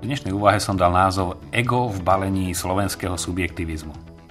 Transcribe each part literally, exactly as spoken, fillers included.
dnešnej úvahe som dal názov Ego v balení slovenského subjektivizmu.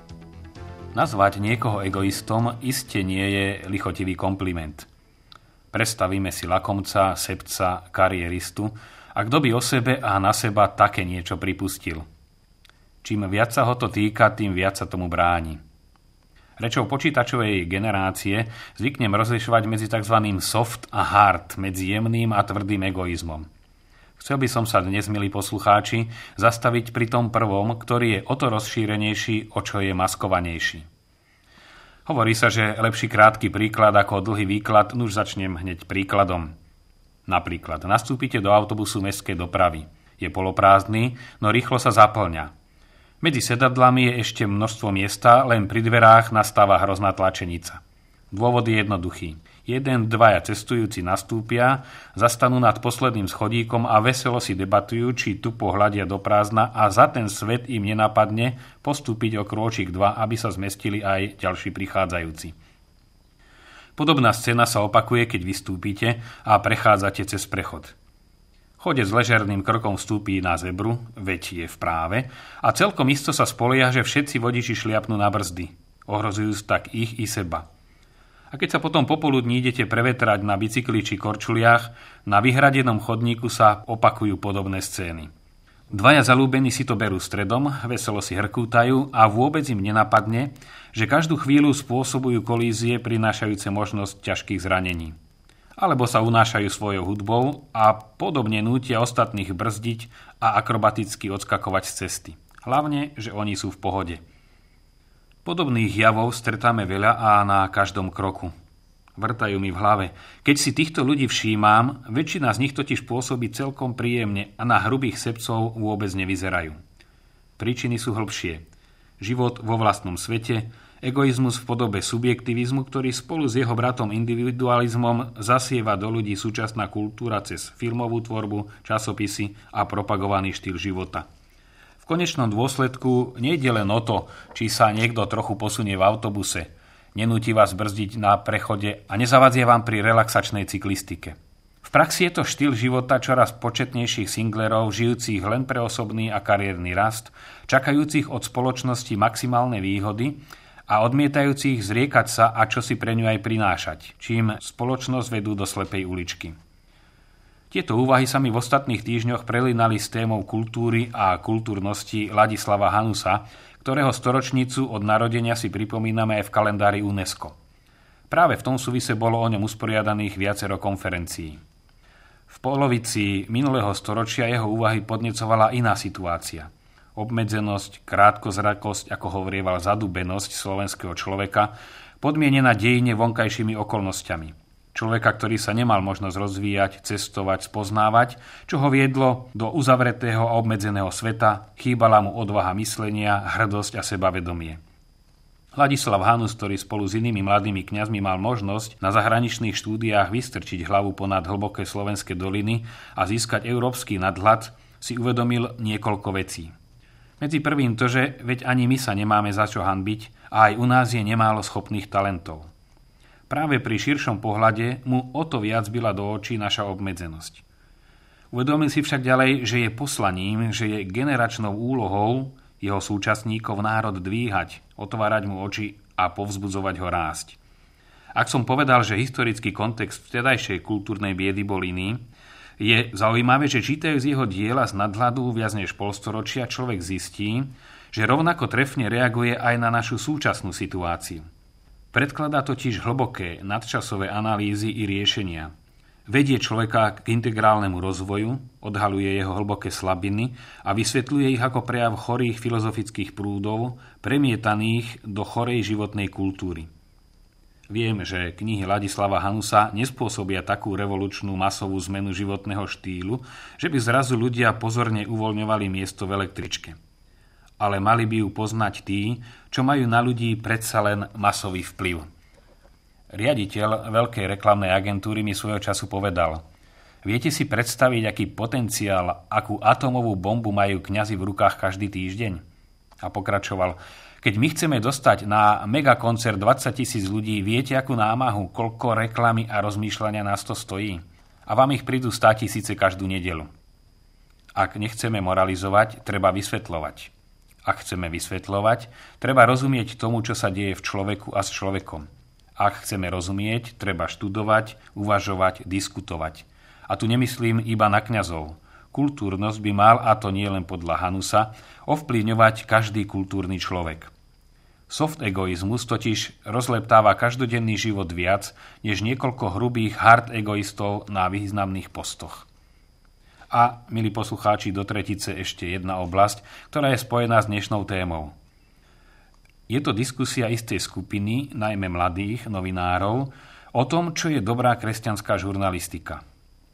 Nazvať niekoho egoistom iste nie je lichotivý kompliment. Predstavíme si lakomca, sebca, kariéristu a kto by o sebe a na seba také niečo pripustil. Čím viac sa ho to týka, tým viac sa tomu bráni. Rečou počítačovej generácie zvyknem rozlišovať medzi tzv. Soft a hard, medzi jemným a tvrdým egoizmom. Chcel by som sa dnes, milí poslucháči, zastaviť pri tom prvom, ktorý je o to rozšírenejší, o čo je maskovanejší. Hovorí sa, že lepší krátky príklad ako dlhý výklad, nuž začnem hneď príkladom. Napríklad, nastúpite do autobusu mestskej dopravy. Je poloprázdny, no rýchlo sa zaplňa. Medzi sedadlami je ešte množstvo miesta, len pri dverách nastáva hrozná tlačenica. Dôvod je jednoduchý. Jeden, dvaja cestujúci nastúpia, zastanú nad posledným schodíkom a veselo si debatujú, či tu pohľadia do prázdna a za ten svet im nenapadne postúpiť o krôčik dva, aby sa zmestili aj ďalší prichádzajúci. Podobná scéna sa opakuje, keď vystúpite a prechádzate cez prechod. Chodec s ležerným krokom vstúpí na zebru, veď je v práve, a celkom isto sa spolieha, že všetci vodiči šliapnú na brzdy, ohrozujúc tak ich i seba. A keď sa potom popoludní idete prevetrať na bicykli či korčuliach, na vyhradenom chodníku sa opakujú podobné scény. Dvaja zalúbení si to berú stredom, veselo si hrkútajú a vôbec im nenapadne, že každú chvíľu spôsobujú kolízie prinášajúce možnosť ťažkých zranení. Alebo sa unášajú svojou hudbou a podobne nútia ostatných brzdiť a akrobaticky odskakovať z cesty. Hlavne, že oni sú v pohode. Podobných javov stretáme veľa a na každom kroku. Vrtajú mi v hlave. Keď si týchto ľudí všímam, väčšina z nich totiž pôsobí celkom príjemne a na hrubých sebcov vôbec nevyzerajú. Príčiny sú hlbšie. Život vo vlastnom svete, egoizmus v podobe subjektivizmu, ktorý spolu s jeho bratom individualizmom zasieva do ľudí súčasná kultúra cez filmovú tvorbu, časopisy a propagovaný štýl života. V konečnom dôsledku nejde len o to, či sa niekto trochu posunie v autobuse, nenúti vás brzdiť na prechode a nezavadzie vám pri relaxačnej cyklistike. V praxi je to štýl života čoraz početnejších singlerov, žijúcich len pre osobný a kariérny rast, čakajúcich od spoločnosti maximálne výhody a odmietajúcich zriekať sa a čo si pre ňu aj prinášať, čím spoločnosť vedú do slepej uličky. Tieto úvahy sa mi v ostatných týždňoch prelínali s témou kultúry a kultúrnosti Ladislava Hanusa, ktorého storočnicu od narodenia si pripomíname aj v kalendári UNESCO. Práve v tom súvise bolo o ňom usporiadaných viacero konferencií. V polovici minulého storočia jeho úvahy podnecovala iná situácia. Obmedzenosť, krátkozrakosť, ako hovorieval zadubenosť slovenského človeka, podmienená dejine vonkajšími okolnostiami. Človeka, ktorý sa nemal možnosť rozvíjať, cestovať, spoznávať, čo ho viedlo do uzavretého a obmedzeného sveta, chýbala mu odvaha myslenia, hrdosť a sebavedomie. Ladislav Hanus, ktorý spolu s inými mladými kňazmi mal možnosť na zahraničných štúdiách vystrčiť hlavu ponad hlboké slovenské doliny a získať európsky nadhľad, si uvedomil niekoľko vecí. Medzi prvým to, že veď ani my sa nemáme za čo hanbiť a aj u nás je nemálo schopných talentov. Práve pri širšom pohľade mu o to viac bila do očí naša obmedzenosť. Uvedomil si však ďalej, že je poslaním, že je generačnou úlohou jeho súčasníkov národ dvíhať, otvárať mu oči a povzbudzovať ho rásť. Ak som povedal, že historický kontext vtedajšej kultúrnej biedy bol iný, je zaujímavé, že čítajú z jeho diela z nadhľadu viac než polstoročia človek zistí, že rovnako trefne reaguje aj na našu súčasnú situáciu. Predkladá totiž hlboké, nadčasové analýzy i riešenia. Vedie človeka k integrálnemu rozvoju, odhaľuje jeho hlboké slabiny a vysvetľuje ich ako prejav chorých filozofických prúdov, premietaných do chorej životnej kultúry. Viem, že knihy Ladislava Hanusa nespôsobia takú revolučnú masovú zmenu životného štýlu, že by zrazu ľudia pozorne uvoľňovali miesto v električke. Ale mali by ju poznať tí, čo majú na ľudí predsa len masový vplyv. Riaditeľ veľkej reklamnej agentúry mi svojho času povedal: viete si predstaviť, aký potenciál, akú atómovú bombu majú kňazi v rukách každý týždeň? A pokračoval: keď my chceme dostať na megakoncert dvadsať tisíc ľudí, viete, akú námahu, koľko reklamy a rozmýšľania nás to stojí? A vám ich prídu státisíce každú nedeľu. Ak nechceme moralizovať, treba vysvetľovať. Ak chceme vysvetľovať, treba rozumieť tomu, čo sa deje v človeku a s človekom. Ak chceme rozumieť, treba študovať, uvažovať, diskutovať. A tu nemyslím iba na kňazov. Kultúrnosť by mal, a to nie len podľa Hanusa, ovplyvňovať každý kultúrny človek. Soft egoizmus totiž rozleptáva každodenný život viac, než niekoľko hrubých hard egoistov na významných postoch. A, milí poslucháči, do tretice ešte jedna oblasť, ktorá je spojená s dnešnou témou. Je to diskusia istej skupiny, najmä mladých novinárov, o tom, čo je dobrá kresťanská žurnalistika.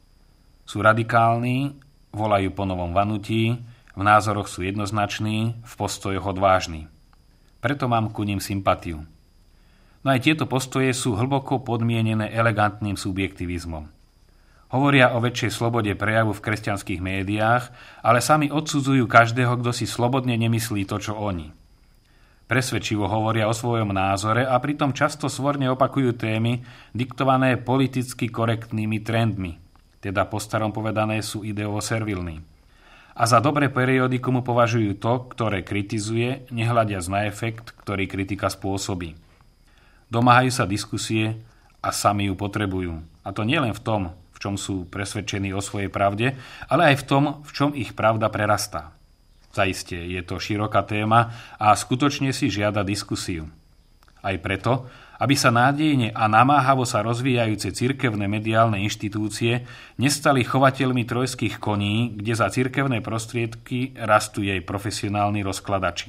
Sú radikálni, volajú po novom vanutí, v názoroch sú jednoznační, v postojoch odvážni. Preto mám ku nim sympatiu. No aj tieto postoje sú hlboko podmienené elegantným subjektivizmom. Hovoria o väčšej slobode prejavu v kresťanských médiách, ale sami odsudzujú každého, kto si slobodne nemyslí to, čo oni. Presvedčivo hovoria o svojom názore a pritom často svorne opakujú témy diktované politicky korektnými trendmi, teda po starom povedané sú ideovo servilní. A za dobré periodikum považujú to, ktoré kritizuje, nehľadiac na efekt, ktorý kritika spôsobí. Domáhajú sa diskusie a sami ju potrebujú. A to nielen v tom, v čom sú presvedčení o svojej pravde, ale aj v tom, v čom ich pravda prerastá. Zaiste je to široká téma a skutočne si žiada diskusiu. Aj preto, aby sa nádejne a namáhavo sa rozvíjajúce cirkevné mediálne inštitúcie nestali chovateľmi trojských koní, kde za cirkevné prostriedky rastú jej profesionálni rozkladači.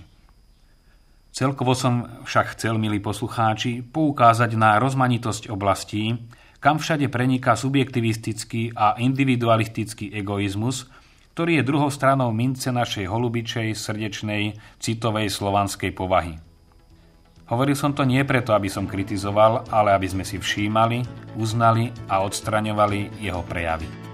Celkovo som však chcel, milí poslucháči, poukázať na rozmanitosť oblastí, kam všade preniká subjektivistický a individualistický egoizmus, ktorý je druhou stranou mince našej holubičej, srdečnej, citovej slovanskej povahy. Hovoril som to nie preto, aby som kritizoval, ale aby sme si všímali, uznali a odstraňovali jeho prejavy.